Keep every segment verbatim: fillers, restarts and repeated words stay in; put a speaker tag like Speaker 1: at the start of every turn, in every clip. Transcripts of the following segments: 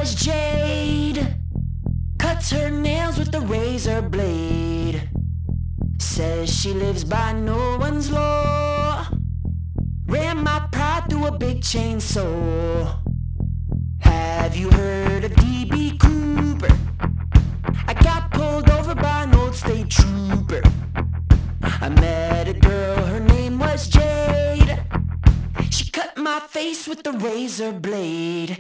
Speaker 1: was Jade. Cuts her nails with a razor blade. Says she lives by no one's law. Ran my pride through a big chainsaw. Have you heard of D B Cooper? I got pulled over by an old state trooper. I met a girl, her name was Jade. She cut my face with a razor blade.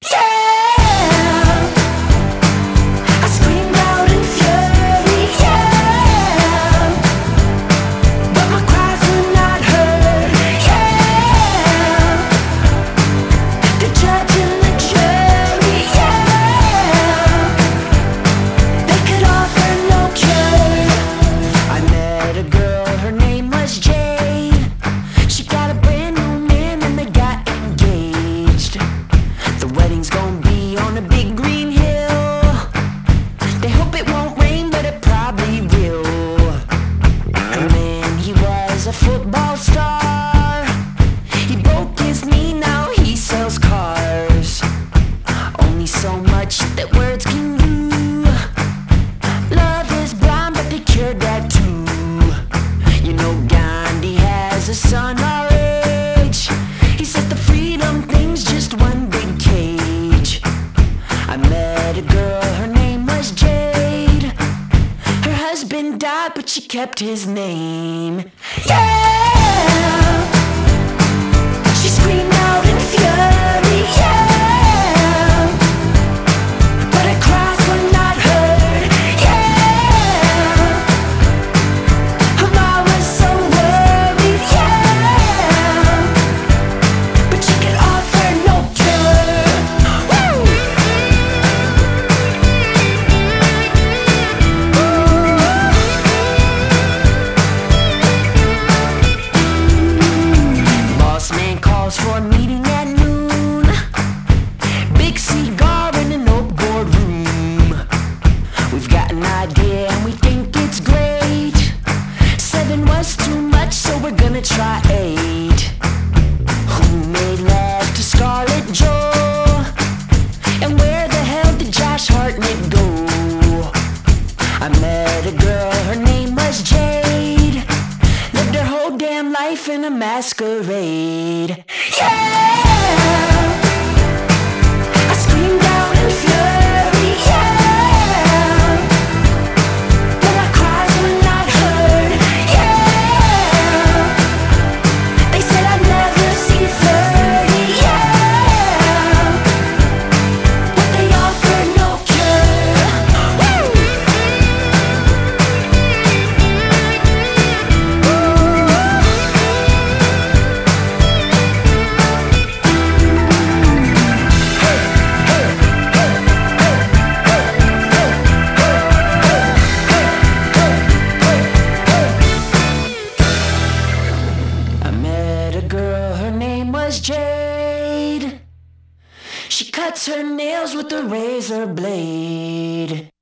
Speaker 1: Yeah! I screamed out in fury, yeah! But my cries were not heard, yeah! The judge and the jury, yeah! They could offer no cure. I met a girl, her name was Jade. She got a brand new man and they got engaged. The wedding's gonna be on a big green hill. They hope it won't rain, but it probably will. And then he was a football star. He broke his knee, now he sells cars. Only so much that words can do. Love is blind, but they cured that too. You know Gandhi has a son our age. He said the freedom thing's just one big cage. I met a girl, her name was Jade. Her husband died, but she kept his name. Yeah! She screamed out in fury, yeah! But her cries were not heard, yeah! Her mom was so worried, yeah! But she could offer no cure. Woo! Boss man calls for a meeting at noon. Big cigar in an old boardroom. We've got an idea and we think it's great. Seven was too much, so we're gonna try eight. Who made love to Scarlett Joe? And where the hell did Josh Hartnett go? I met a girl, her name was Jade. Lived her whole damn life in a masquerade. Yeah! I screamed out in fury, yeah! But my cries were not heard, yeah! They said I'd never see thirty, yeah! But they offered no cure. Woo! I met a girl, her name was Jade. She cuts her nails with a razor blade.